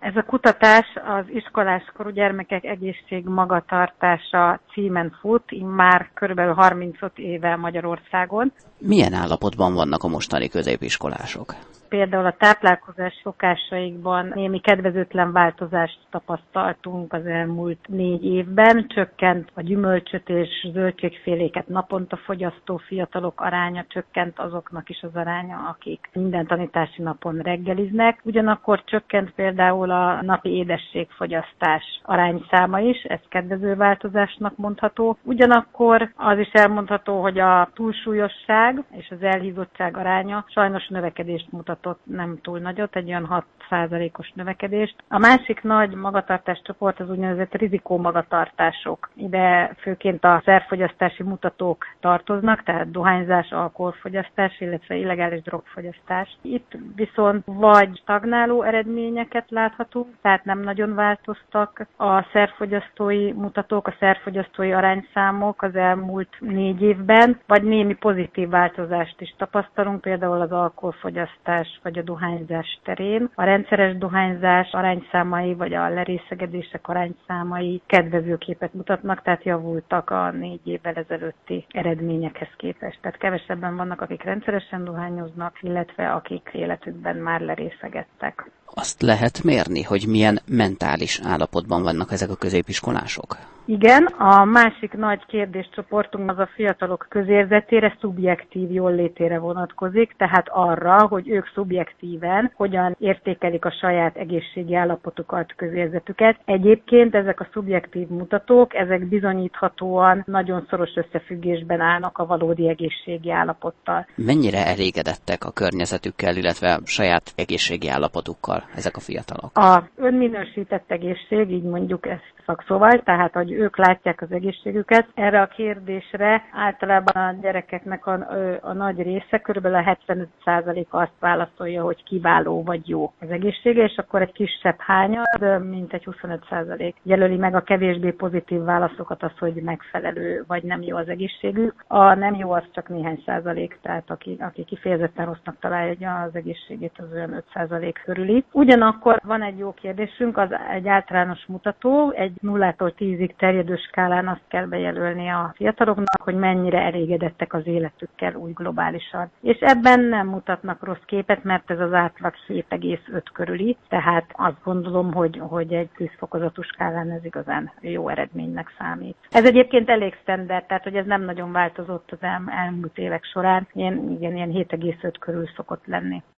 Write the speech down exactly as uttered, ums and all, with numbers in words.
Ez a kutatás az iskoláskorú gyermekek egészség magatartása címen fut, immár körülbelül harmincöt éve Magyarországon. Milyen állapotban vannak a mostani középiskolások? Például a táplálkozás szokásaikban némi kedvezőtlen változást tapasztaltunk az elmúlt négy évben. Csökkent a gyümölcsöt és zöldségféléket naponta fogyasztó fiatalok aránya, csökkent azoknak is az aránya, akik minden tanítási napon reggeliznek. Ugyanakkor csökkent például a napi édességfogyasztás arányszáma is, ez kedvező változásnak mondható. Ugyanakkor az is elmondható, hogy a túlsúlyosság és az elhízottság aránya sajnos növekedést mutat, nem túl nagyot, egy olyan hat százalékos növekedést. A másik nagy magatartáscsoport az úgynevezett rizikómagatartások. Ide főként a szerfogyasztási mutatók tartoznak, tehát dohányzás, alkoholfogyasztás, illetve illegális drogfogyasztás. Itt viszont vagy stagnáló eredményeket láthatunk, tehát nem nagyon változtak a szerfogyasztói mutatók, a szerfogyasztói arányszámok az elmúlt négy évben, vagy némi pozitív változást is tapasztalunk, például az alkoholfogyasztás vagy a dohányzás terén. A rendszeres dohányzás arányszámai vagy a lerészegedések arányszámai kedvező képet mutatnak, tehát javultak a négy évvel ezelőtti eredményekhez képest. Tehát kevesebben vannak, akik rendszeresen dohányoznak, illetve akik életükben már lerészegedtek. Azt lehet mérni, hogy milyen mentális állapotban vannak ezek a középiskolások? Igen, a másik nagy kérdéscsoportunk az a fiatalok közérzetére, szubjektív jóllétére vonatkozik, tehát arra, hogy ők szubjektíven hogyan értékelik a saját egészségi állapotukat, közérzetüket. Egyébként ezek a szubjektív mutatók, ezek bizonyíthatóan nagyon szoros összefüggésben állnak a valódi egészségi állapottal. Mennyire elégedettek a környezetükkel, illetve saját egészségi állapotukkal ezek a fiatalok? A önminősített egészség, így mondjuk ezt szakszóval, tehát hogy ők látják az egészségüket. Erre a kérdésre általában a gyerekeknek a, a nagy része, körülbelül a hetvenöt százaléka azt válaszolja, hogy kiváló vagy jó az egészsége, és akkor egy kisebb hányad, mint egy huszonöt százalék jelöli meg a kevésbé pozitív válaszokat, az, hogy megfelelő vagy nem jó az egészségük. A nem jó az csak néhány százalék, tehát aki, aki kifejezetten rossznak találja az egészségét, az olyan öt százalék körüli. Ugyanakkor van egy jó kérdésünk, az egy általános mutató, egy nullától tízig terjedő skálán azt kell bejelölni a fiataloknak, hogy mennyire elégedettek az életükkel úgy globálisan. És ebben nem mutatnak rossz képet, mert ez az átlag hét egész öt körüli, tehát azt gondolom, hogy, hogy egy tíz fokozatú skálán ez igazán jó eredménynek számít. Ez egyébként elég standard, tehát hogy ez nem nagyon változott az el, elmúlt évek során, ilyen, igen, ilyen hét egész öt körül szokott lenni.